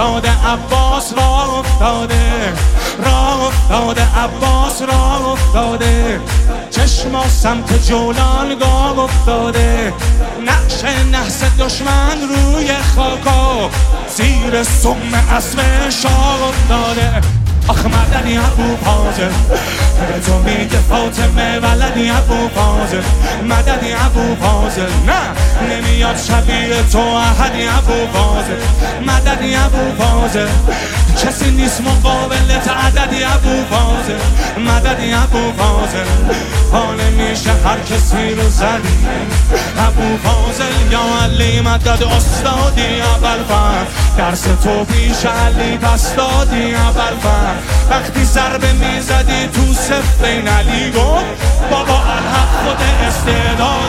افتاده عباس راه افتاده، راه افتاده عباس راه افتاده، چشما سمت جولان گاه افتاده، نقش نحس دشمن روی خاکا، زیر سم اسب شاه افتاده. آخ مدنی ابو فاضل، به تو میگه فاطمه ولدی ابو فاضل، مدنی ابو فاضل، نه نمیاد شبیه تو احدی ابو فاضل، مدنی ابو فاضل، کسی نیست مقابلت عددی ابو فاضل، مدنی ابو فاضل، پا نمیشه هر کسی رو زدی ابو فاضل، یا علی مدد استادی ابوالفضل، درس تو پیش علی پس دادی ابوالفضل، وقتی ضربه میزدی تو صف بین علی گفت بابا الحق خود استعداد،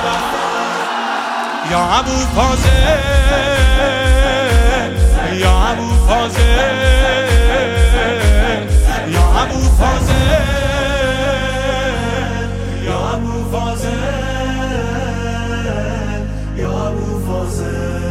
یا ابو فاضل، یا ابو فاضل، یا ابو فاضل، یا ابو فاضل، یا ابو فاضل.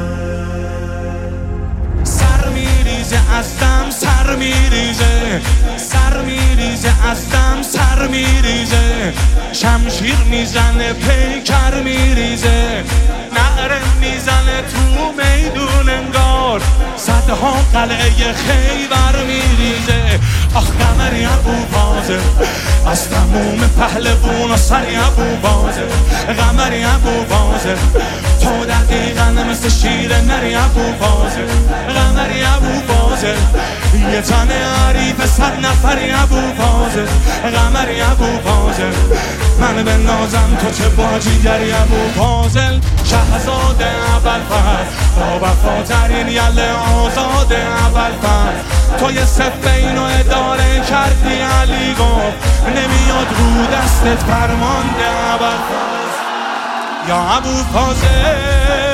سر میریزه از دم، سر میریزه، سر میریزه از دم، سر میریزه، شمشیر میزنه پیکر میریزه، نعره میزنه تو میدون انگار، صدها قلعه خیبر میریزه. آخ قمری ابو فاضل، از تموم پهلوون و سری ابو فاضل، قمری ابو فاضل، تو دقیقا مثل شیر نری ابو فاضل، قمری ابو فاضل، یه تن عریف 100 نفری ابو فاضل، قمری ابو فاضل، من به نازم تو چه باجیگری ابو فاضل، شهزاده ابوالفضل، با وفاترین یله آزاده ابوالفضل، تو یه صف اینو اداره کردی علی گفت نمیاد رو دستت فرمانده ابوالفضل، یا ابو فاضل،